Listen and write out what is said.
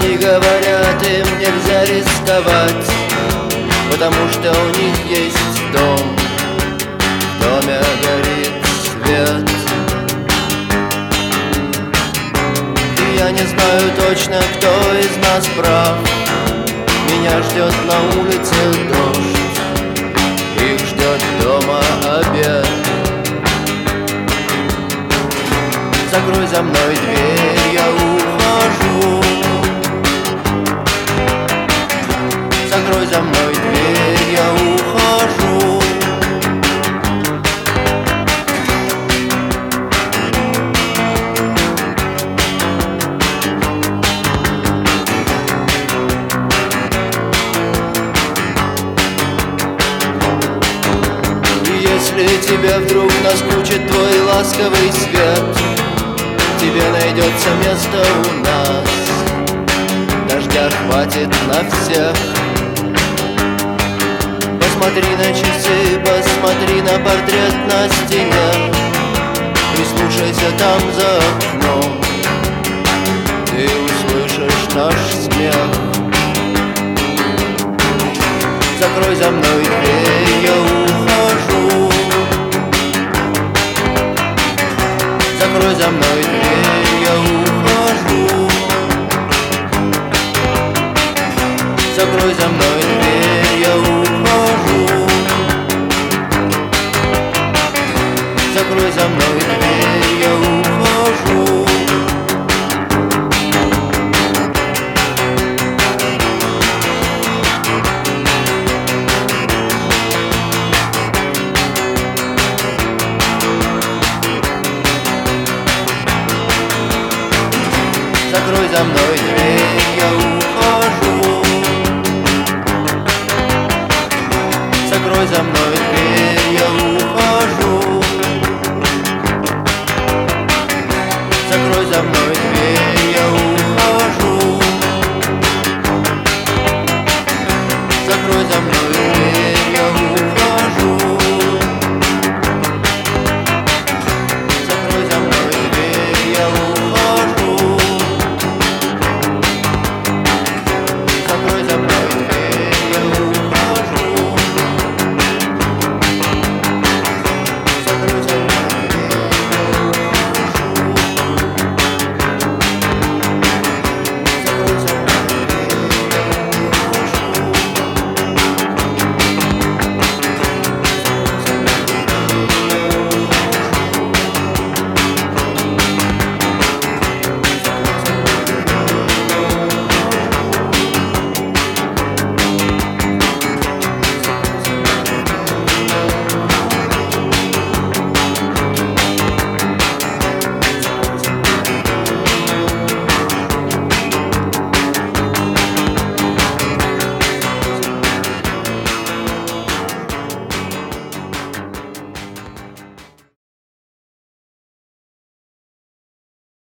Они говорят, им нельзя рисковать, потому что у них есть дом. В доме горит свет. И я не знаю точно, кто из нас прав. Меня ждет на улице дождь, их ждет дома обед. Закрой за мной дверь, я ухожу. Закрой за мной дверь, я ухожу. И если тебе вдруг наскучит твой ласковый свет, тебе найдется место у нас. Дождя хватит на всех. Посмотри на часы, посмотри на портрет на стене. Прислушайся там за окном, ты услышишь наш смех. Закрой за мной дверь, я ухожу. Закрой за мной дверь, я ухожу. Закрой за мной дверь, я ухожу. Закрой за мной дверь, я ухожу. Закрой за мной дверь, я ухожу. Закрой за мной дверь, я ухожу. Закрой за мной.